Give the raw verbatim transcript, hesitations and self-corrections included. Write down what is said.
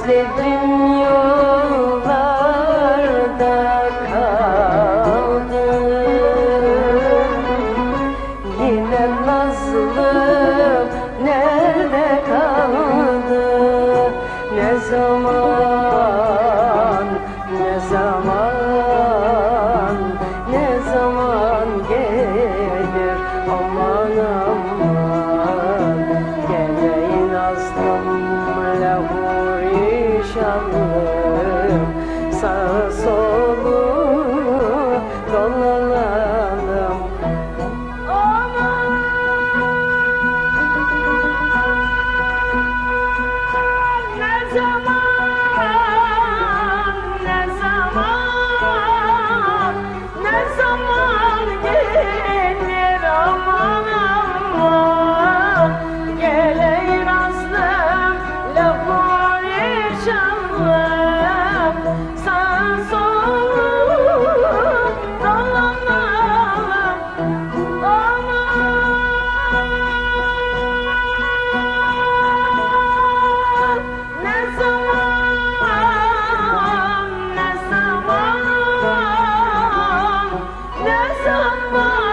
Gözlerim yollarda kaldı. Yine nazlım nerede kaldı? Ne zaman, ne zaman, ne zaman gelir? Aman aman, geleyin nazlım lahuri şanlım, sağa solu dolanalım. Ne zaman, ne zaman, ne zaman gelir? Aman aman, geleyin nazlım lahuri şanlım, sağa solu dolanalım. Aman, ne zaman, ne zaman, ne zaman